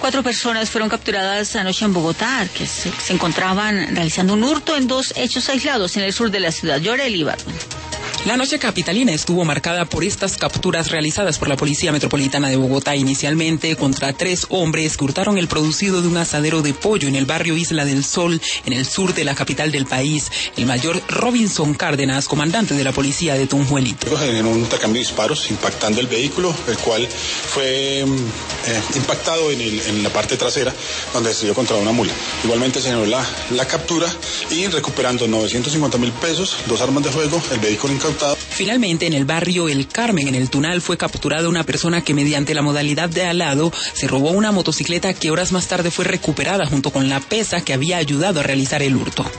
4 personas fueron capturadas anoche en Bogotá, que se encontraban realizando un hurto en 2 hechos aislados en el sur de la ciudad. Yoreli Batman. La noche capitalina estuvo marcada por estas capturas realizadas por la Policía Metropolitana de Bogotá, inicialmente contra 3 hombres que hurtaron el producido de un asadero de pollo en el barrio Isla del Sol, en el sur de la capital del país. El mayor Robinson Cárdenas, comandante de la policía de Tunjuelito. En un intercambio de disparos impactando el vehículo, el cual fue impactado en la parte trasera, donde se dio contra una mula. Igualmente se generó la captura y recuperando 950.000 pesos, 2 armas de fuego, el vehículo incautado. Finalmente, en el barrio El Carmen, en el Tunal, fue capturada una persona que mediante la modalidad de alado se robó una motocicleta que horas más tarde fue recuperada junto con la pesa que había ayudado a realizar el hurto.